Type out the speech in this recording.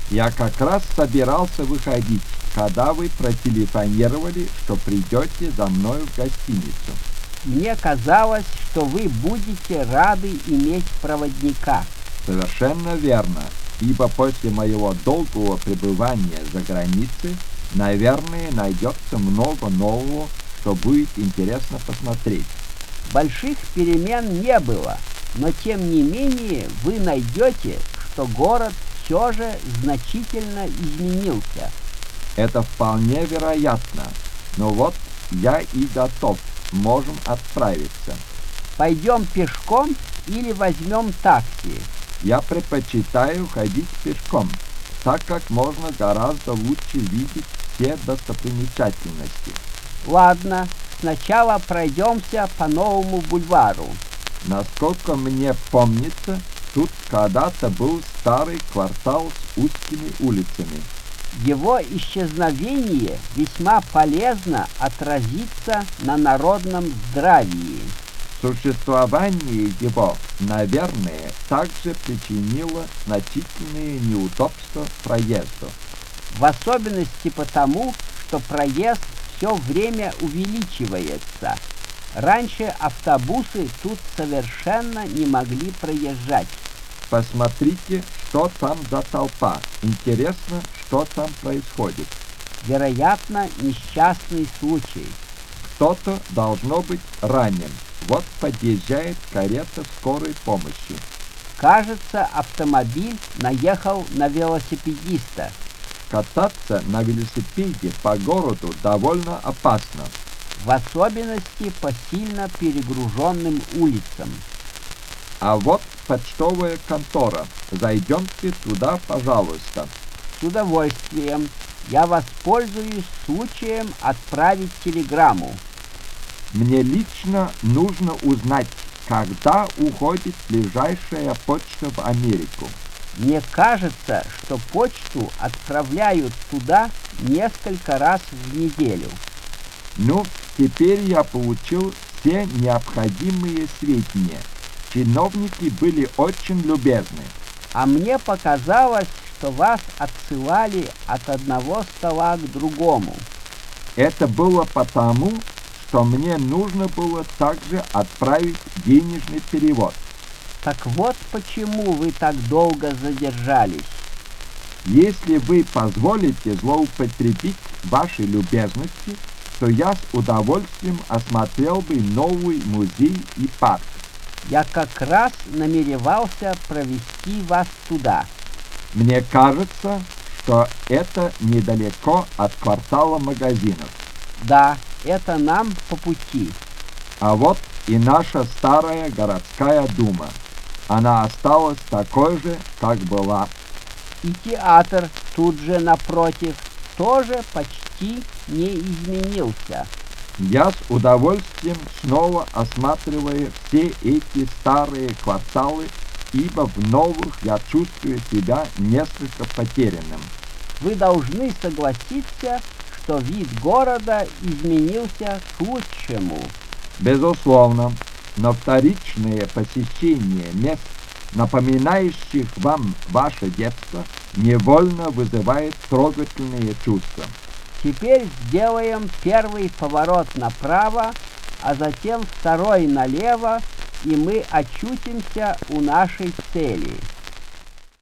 Я как раз собирался выходить, когда вы протелефонировали, что придете за мной в гостиницу. Мне казалось, что вы будете рады иметь проводника. Совершенно верно, ибо после моего долгого пребывания за границей, наверное, найдется много нового, что будет интересно посмотреть. Больших перемен не было, но тем не менее вы найдете, что город все же значительно изменился. Это вполне вероятно, но вот я и готов, можем отправиться. Пойдем пешком или возьмем такси? Я предпочитаю ходить пешком, так как можно гораздо лучше видеть все достопримечательности. Ладно, сначала пройдемся по новому бульвару. Насколько мне помнится, тут когда-то был старый квартал с узкими улицами. Его исчезновение весьма полезно отразится на народном здравии. Существование его, наверное, также причинило значительные неудобства проезду. В особенности потому, что проезд все время увеличивается. Раньше автобусы тут совершенно не могли проезжать. Посмотрите, что там за толпа. Интересно, что там происходит. Вероятно, несчастный случай. Кто-то должно быть ранен. Вот подъезжает карета скорой помощи. Кажется, автомобиль наехал на велосипедиста. Кататься на велосипеде по городу довольно опасно. В особенности по сильно перегруженным улицам. А вот почтовая контора. Зайдемте туда, пожалуйста. С удовольствием. Я воспользуюсь случаем отправить телеграмму. Мне лично нужно узнать, когда уходит ближайшая почта в Америку. Мне кажется, что почту отправляют туда несколько раз в неделю. Ну, теперь я получил все необходимые сведения. Чиновники были очень любезны. А мне показалось, что вас отсылали от одного стола к другому. Это было потому, что мне нужно было также отправить денежный перевод. Так вот почему вы так долго задержались. Если вы позволите злоупотребить вашей любезностью, то я с удовольствием осмотрел бы новый музей и парк. Я как раз намеревался провести вас туда. Мне кажется, что это недалеко от квартала магазинов. Да, это нам по пути. А вот и наша старая городская дума. Она осталась такой же, как была. И театр тут же напротив тоже почти не изменился. Я с удовольствием снова осматриваю все эти старые кварталы, ибо в новых я чувствую себя несколько потерянным. Вы должны согласиться, что вид города изменился к лучшему. Безусловно, но вторичное посещение мест, напоминающих вам ваше детство, невольно вызывает трогательные чувства. Теперь сделаем первый поворот направо, а затем второй налево, и мы очутимся у нашей цели.